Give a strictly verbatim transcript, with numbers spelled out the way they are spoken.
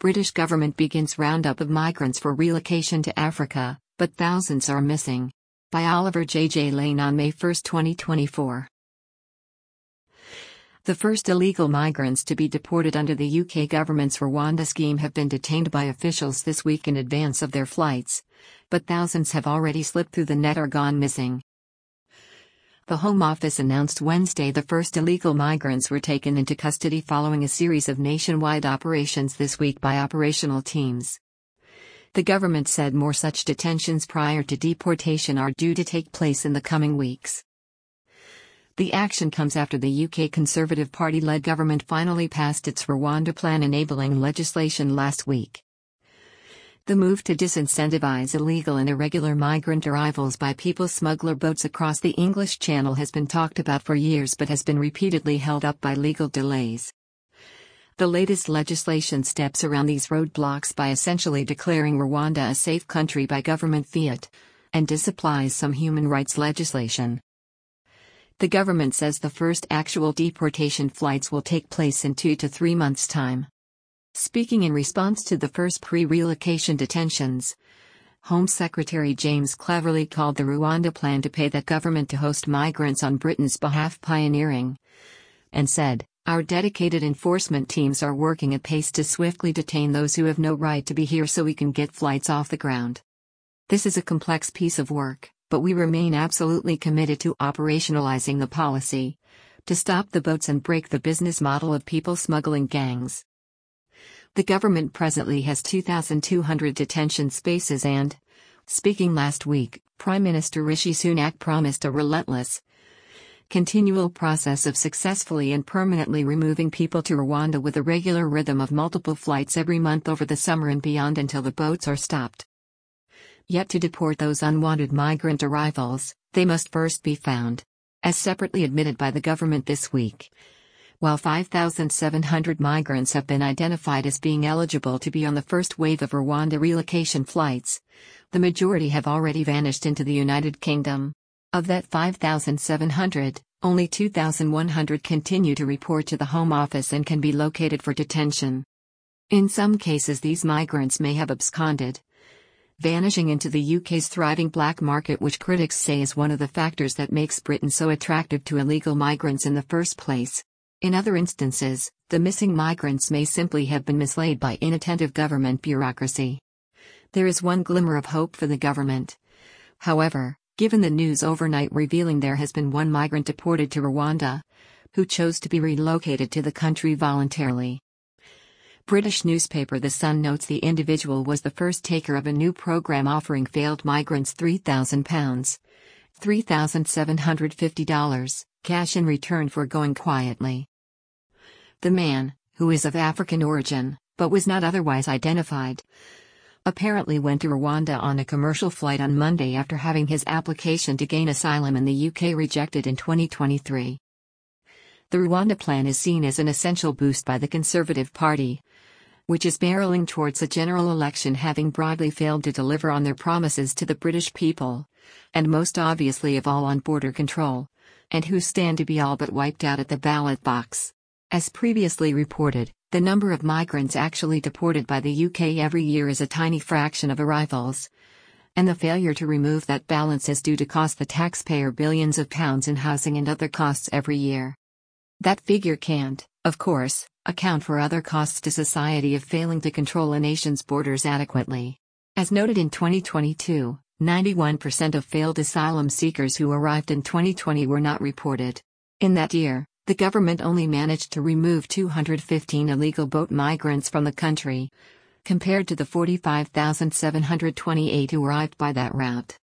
British government begins roundup of migrants for relocation to Africa, but thousands are missing. By Oliver J J Lane on May first, twenty twenty-four. The first illegal migrants to be deported under the U K government's Rwanda scheme have been detained by officials this week in advance of their flights, but thousands have already slipped through the net or gone missing. The Home Office announced Wednesday the first illegal migrants were taken into custody following a series of nationwide operations this week by operational teams. The government said more such detentions prior to deportation are due to take place in the coming weeks. The action comes after the U K Conservative Party-led government finally passed its Rwanda Plan enabling legislation last week. The move to disincentivize illegal and irregular migrant arrivals by people smuggler boats across the English Channel has been talked about for years but has been repeatedly held up by legal delays. The latest legislation steps around these roadblocks by essentially declaring Rwanda a safe country by government fiat, and disapplies some human rights legislation. The government says the first actual deportation flights will take place in two to three months' time. Speaking in response to the first pre-relocation detentions, Home Secretary James Cleverly called the Rwanda plan to pay that government to host migrants on Britain's behalf pioneering, and said, "Our dedicated enforcement teams are working at pace to swiftly detain those who have no right to be here so we can get flights off the ground. This is a complex piece of work, but we remain absolutely committed to operationalizing the policy to stop the boats and break the business model of people smuggling gangs." The government presently has two thousand two hundred detention spaces and, speaking last week, Prime Minister Rishi Sunak promised a relentless, continual process of successfully and permanently removing people to Rwanda with a regular rhythm of multiple flights every month over the summer and beyond until the boats are stopped. Yet to deport those unwanted migrant arrivals, they must first be found, as separately admitted by the government this week. While five thousand seven hundred migrants have been identified as being eligible to be on the first wave of Rwanda relocation flights, the majority have already vanished into the United Kingdom. Of that five thousand seven hundred, only two thousand one hundred continue to report to the Home Office and can be located for detention. In some cases, these migrants may have absconded, vanishing into the U K's thriving black market, which critics say is one of the factors that makes Britain so attractive to illegal migrants in the first place. In other instances, the missing migrants may simply have been mislaid by inattentive government bureaucracy. There is one glimmer of hope for the government, however, given the news overnight revealing there has been one migrant deported to Rwanda, who chose to be relocated to the country voluntarily. British newspaper The Sun notes the individual was the first taker of a new program offering failed migrants three thousand pounds, three thousand seven hundred fifty dollars, cash in return for going quietly. The man, who is of African origin, but was not otherwise identified, apparently went to Rwanda on a commercial flight on Monday after having his application to gain asylum in the U K rejected in twenty twenty-three. The Rwanda plan is seen as an essential boost by the Conservative Party, which is barreling towards a general election, having broadly failed to deliver on their promises to the British people, and most obviously of all on border control, and who stand to be all but wiped out at the ballot box. As previously reported, the number of migrants actually deported by the U K every year is a tiny fraction of arrivals, and the failure to remove that balance is due to cost the taxpayer billions of pounds in housing and other costs every year. That figure can't, of course, account for other costs to society of failing to control a nation's borders adequately. As noted in twenty twenty-two, ninety-one percent of failed asylum seekers who arrived in twenty twenty were not reported. In that year, the government only managed to remove two hundred fifteen illegal boat migrants from the country, compared to the forty-five thousand seven hundred twenty-eight who arrived by that route.